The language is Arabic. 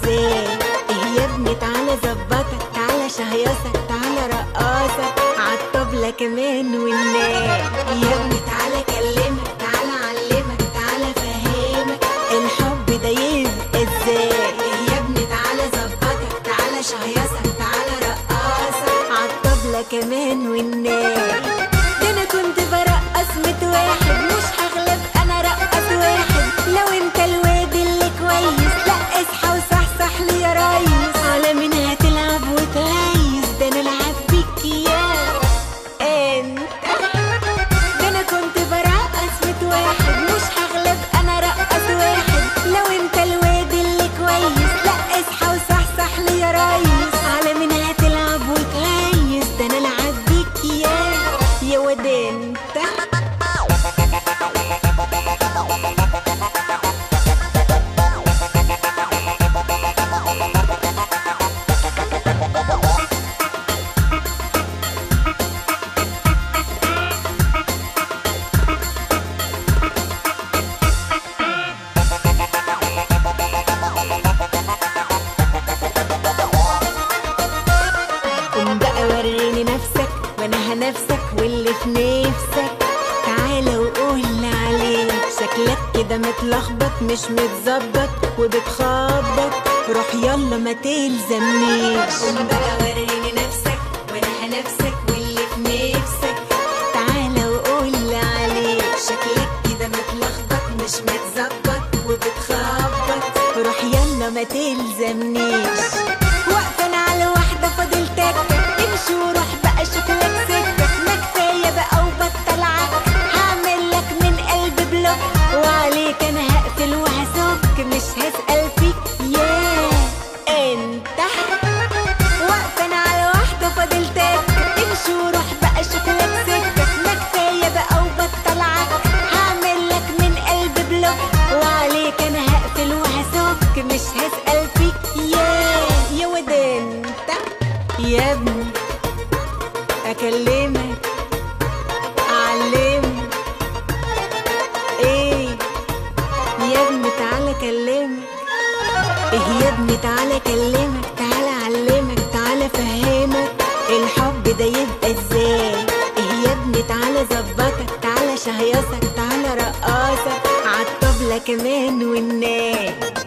ازاي؟ ايه يا ابني تعالى ظبطك، تعالى شهيصك، تعالى رقاصك عالطبلة كمان والناي. يا ابني تعالى كلمك، تعالى علمك، تعالى فهمك الحب ده يبقى ازاي. ايه يا ابني تعالى ظبطك، تعالى شهيصك، تعالى رقاصك عالطبلة كمان والناي. ده انا كنت برقص 100 واحد، مش هغلب انا رقص واحد. لو انت الواد اللي كويس لا اصحى وصحصح لي يا ريس. على مين هتلعب وتهيس؟ ده انا العب بيك يا انت. ده انا كنت برقص 100 واحد، مش هغلب انا رقص واحد. لو انت الواد اللي كويس لا اصحى وصحصح لي يا ريس. على مين هتلعب وتهيس؟ ده انا العب بيك يا واد انت. قوم بقى وريني نفسك وانا هنفسك واللي في نفسك. تعالى وقول عليك، شكلك كده متلخبط مش متظبط وبتخبط. روح يلا ما تلزمنيش. قوم بقى وريني نفسك وانا هنفسك واللي في نفسك. تعالى وقول عليك، شكلك كده متلخبط مش متظبط وبتخبط. روح يلا ما تلزمنيش. واقفة انا على واحدة فاضل تكة، امشي وروح بقى شوف لك سكة. ما كفاية بقى وبطل عك، هعمل لك من قلب بلوك. وعليك انا هقفل وهسك، مش هسأل فيك يا انت. واقفة انا على واحدة فاضل تكة، امشي وروح بقى شوف لك سكة. ما كفاية بقى وبطل عك، هعمل لك من قلب بلوك. وعليك انا هقفل وهسك، مش هسأل فيك يا واد انت. يا ابني اكلمك اعلمك ايه؟ يا ابني تعالى اكلمك. ايه يا ابني تعالى اكلمك، تعالى اعلمك، تعالى فهمك الحب ده يبقى ازاي. ايه يا ابني تعالى ظبطك، تعالى شهيصك، تعالى رقاصك عالطبلة كمان والناي.